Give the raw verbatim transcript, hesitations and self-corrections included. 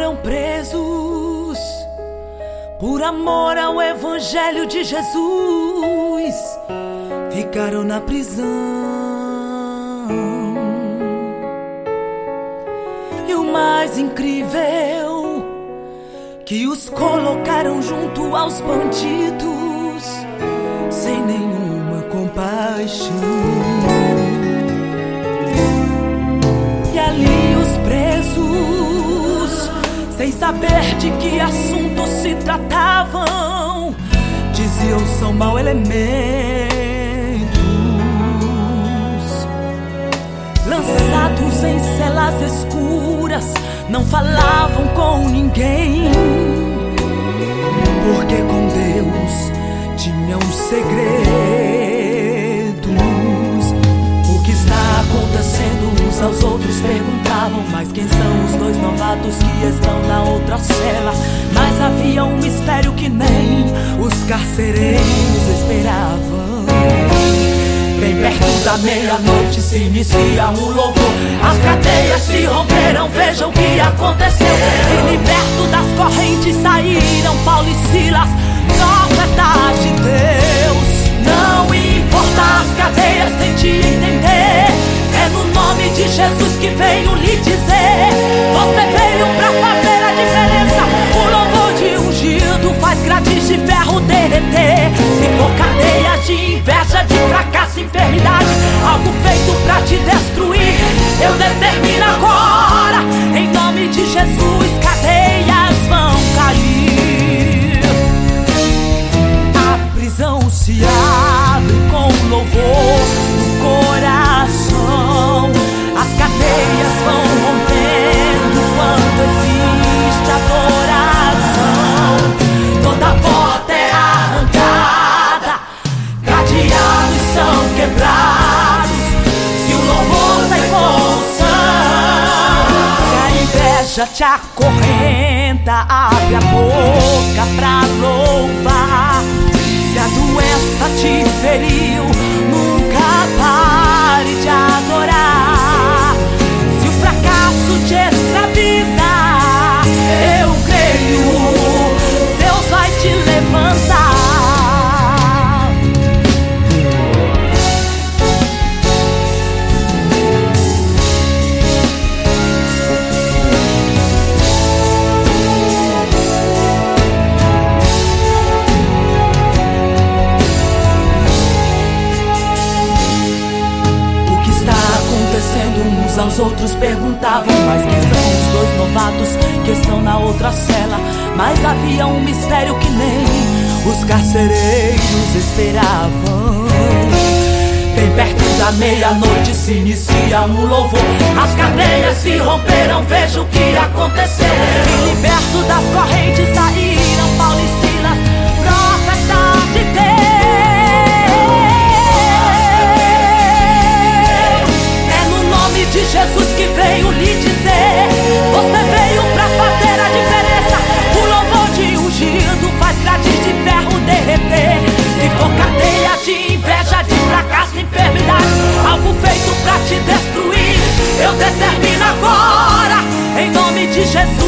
foram presos por amor ao Evangelho de Jesus, ficaram na prisão. E o mais incrível, que os colocaram junto aos bandidos, sem nenhuma compaixão. E ali os presos, sem saber de que assunto se tratavam, diziam: são mau elementos. Lançados em celas escuras, não falavam com ninguém, porque com Deus tinham segredos. O que está acontecendo? Uns aos outros perguntavam: mas quem são os dois novatos que estão na outra cela? Mas havia um mistério que nem os carcereiros esperavam. Bem perto da meia-noite se inicia um louvor. As cadeias se romperam, vejam o que aconteceu. E liberto das correntes saíram Paulo e Silas, profetas de Deus. Não importa as cadeias, tente entender, é no nome de Jesus que venho lhe dizer. Você veio pra fazer a diferença. O louvor de ungido faz grades de ferro derreter. Se for cadeias de inveja, de fracasso, enfermidade, algo feito pra te destruir, eu determino agora, em nome de Jesus, cadeias vão cair. A prisão se abre com louvor no coração. As cadeias vão rompendo quando existe adoração. Toda porta é arrancada, cadeados são quebrados. Se o louvor sai com sangue, se a inveja te acorrenta, abre a boca pra louvar. Se a doença te feriu, nunca pare de adorar. Se o fracasso te escraviza, eu creio, Deus vai te levantar. Uns aos outros perguntavam: mas quem são os dois novatos que estão na outra cela? Mas havia um mistério que nem os carcereiros esperavam. Bem perto da meia-noite se inicia um louvor. As cadeias se romperam, veja o que aconteceu. E liberto das correntes saíram Paulo e Silas, profetas de Deus. De Jesus que veio lhe dizer, você veio pra fazer a diferença. O louvor de ungido faz grades de ferro derreter. Se for cadeia de inveja, de fracasso, enfermidade, algo feito pra te destruir, eu determino agora, em nome de Jesus.